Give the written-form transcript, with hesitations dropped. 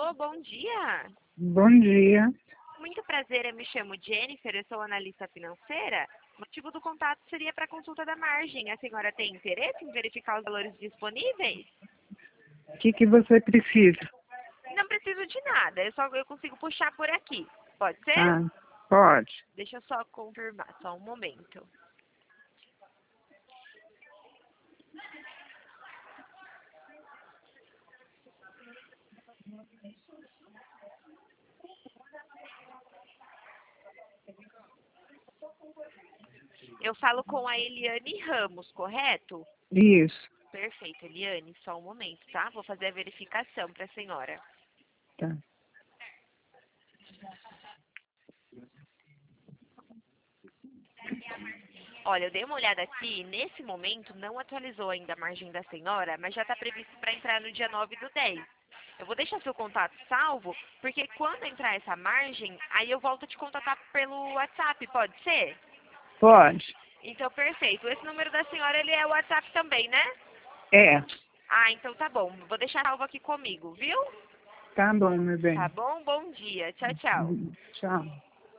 Alô, bom dia. Bom dia. Muito prazer, eu me chamo Jennifer, eu sou analista financeira. O motivo do contato seria para a consulta da margem. A senhora tem interesse em verificar os valores disponíveis? O que você precisa? Não preciso de nada, eu consigo puxar por aqui. Pode ser? Ah, pode. Deixa eu só confirmar, só um momento. Eu falo com a Eliane Ramos, correto? Isso. Perfeito, Eliane, só um momento, tá? Vou fazer a verificação para a senhora. Tá. Olha, eu dei uma olhada aqui, nesse momento não atualizou ainda a margem da senhora, mas já está previsto para entrar no dia 9/10. Eu vou deixar seu contato salvo, porque quando entrar essa margem, aí eu volto a te contatar pelo WhatsApp, pode ser? Pode. Então, perfeito. Esse número da senhora, ele é o WhatsApp também, né? É. Ah, então tá bom. Vou deixar salvo aqui comigo, viu? Tá bom, meu Tá bem. bom? Bom dia. Tchau, tchau. Tchau.